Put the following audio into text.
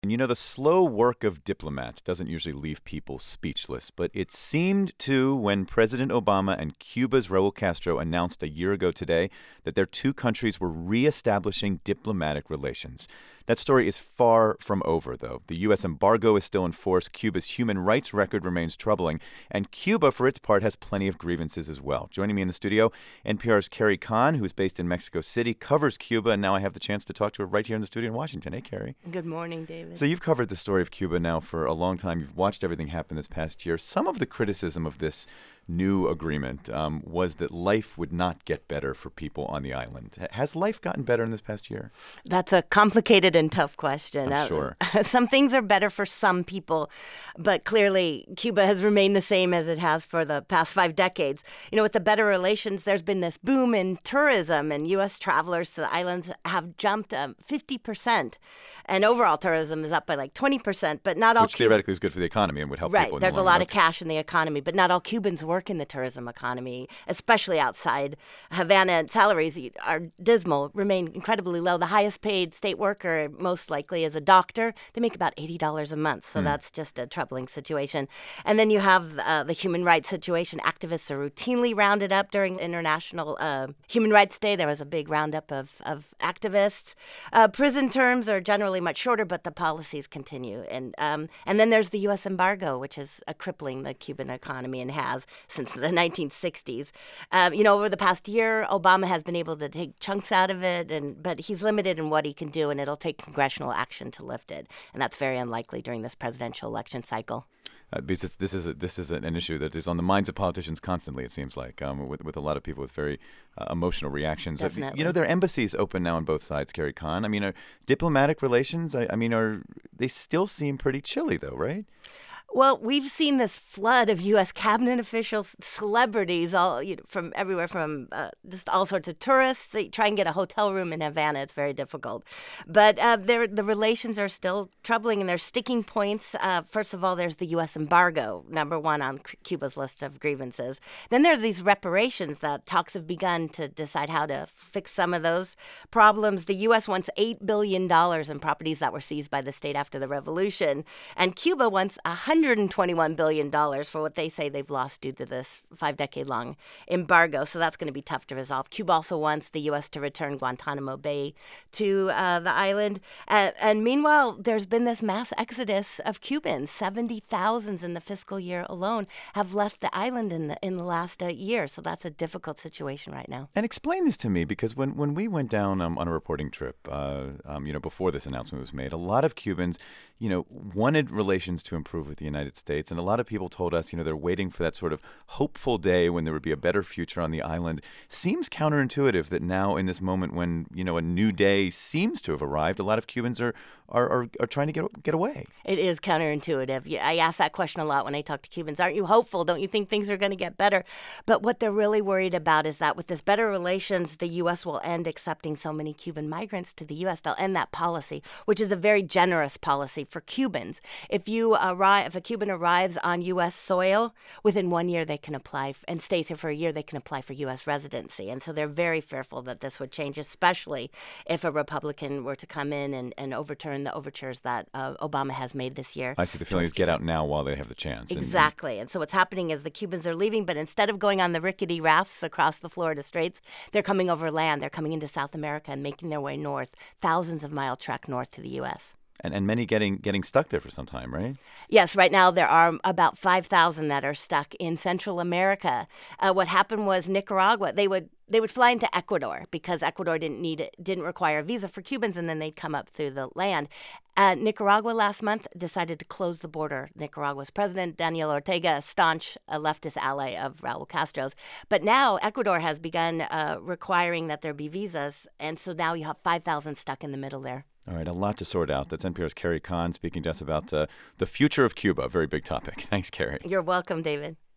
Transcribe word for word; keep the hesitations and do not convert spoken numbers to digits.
And you know, the slow work of diplomats doesn't usually leave people speechless, but it seemed to when President Obama and Cuba's Raul Castro announced a year ago today that their two countries were reestablishing diplomatic relations. That story is far from over, though. The U S embargo is still in force. Cuba's human rights record remains troubling. And Cuba, for its part, has plenty of grievances as well. Joining me in the studio, N P R's Carrie Kahn, who's based in Mexico City, covers Cuba, and now I have the chance to talk to her right here in the studio in Washington. Hey, Carrie. Good morning, David. So you've covered the story of Cuba now for a long time. You've watched everything happen this past year. Some of the criticism of this new agreement um, was that life would not get better for people on the island. Has life gotten better in this past year? That's a complicated and tough question. I'm sure. Uh, some things are better for some people, but clearly Cuba has remained the same as it has for the past five decades. You know, with the better relations, there's been this boom in tourism, and U S travelers to the islands have jumped um, fifty percent. And overall tourism is up by like twenty percent, but not all Which theoretically is good for the economy and would help right. people. Right. There's the a lot run. of cash in the economy, but not all Cubans work in the tourism economy, especially outside Havana. And salaries are dismal, remain incredibly low. The highest paid state worker most likely is a doctor. They make about eighty dollars a month, so mm. that's just a troubling situation. And then you have uh, the human rights situation. Activists are routinely rounded up during International uh, Human Rights Day. There was a big roundup of, of activists. Uh, prison terms are generally much shorter, but the policies continue. And um, and then there's the U S embargo, which is uh, crippling the Cuban economy and has since the nineteen sixties. Um, you know, over the past year, Obama has been able to take chunks out of it, and but he's limited in what he can do, and it'll take congressional action to lift it. And that's very unlikely during this presidential election cycle. Uh, because this is a, this is an issue that is on the minds of politicians constantly. It seems like um, with with a lot of people with very uh, emotional reactions. Definitely. Uh, you know, there are embassies open now on both sides. Carrie Kahn. I mean, are diplomatic relations? I, I mean, are they still seem pretty chilly though, right? Well, we've seen this flood of U S cabinet officials, celebrities, all you know, from everywhere, from uh, just all sorts of tourists. They try and get a hotel room in Havana. It's very difficult. But uh, the relations are still troubling, and there's sticking points. Uh, first of all, there's the U S embargo, number one on Cuba's list of grievances. Then there's these reparations that talks have begun to decide how to fix some of those problems. The U S wants eight billion dollars in properties that were seized by the state after the revolution, and Cuba wants one hundred one hundred twenty-one billion dollars for what they say they've lost due to this five-decade-long embargo. So that's going to be tough to resolve. Cuba also wants the U S to return Guantanamo Bay to uh, the island. Uh, and meanwhile, there's been this mass exodus of Cubans. seventy thousand in the fiscal year alone have left the island in the in the last uh, year. So that's a difficult situation right now. And explain this to me, because when, when we went down um, on a reporting trip, uh, um, you know, before this announcement was made, a lot of Cubans, you know, wanted relations to improve with the United States. And a lot of people told us, you know, they're waiting for that sort of hopeful day when there would be a better future on the island. Seems counterintuitive that now in this moment when, you know, a new day seems to have arrived, a lot of Cubans are are, are, are trying to get get away. It is counterintuitive. I ask that question a lot when I talk to Cubans. Aren't you hopeful? Don't you think things are going to get better? But what they're really worried about is that with this better relations, the U S will end accepting so many Cuban migrants to the U S. They'll end that policy, which is a very generous policy for Cubans. If you arrive, if a Cuban arrives on U S soil, within one year they can apply and stays here for a year, they can apply for U S residency. And so they're very fearful that this would change, especially if a Republican were to come in and, and overturn the overtures that uh, Obama has made this year. I see. The feeling is get out now while they have the chance. Exactly. And, and so what's happening is the Cubans are leaving, but instead of going on the rickety rafts across the Florida Straits, they're coming over land. They're coming into South America and making their way north, thousands of mile trek north to the U S. And and many getting getting stuck there for some time, right? Yes, right now there are about five thousand that are stuck in Central America. Uh, what happened was Nicaragua, they would they would fly into Ecuador because Ecuador didn't need didn't require a visa for Cubans, and then they'd come up through the land. Uh, Nicaragua last month decided to close the border. Nicaragua's president, Daniel Ortega, a staunch uh, leftist ally of Raul Castro's. But now Ecuador has begun uh, requiring that there be visas, and so now you have five thousand stuck in the middle there. All right, a lot to sort out. That's N P R's Carrie Kahn speaking to us about uh, the future of Cuba. A very big topic. Thanks, Carrie. You're welcome, David.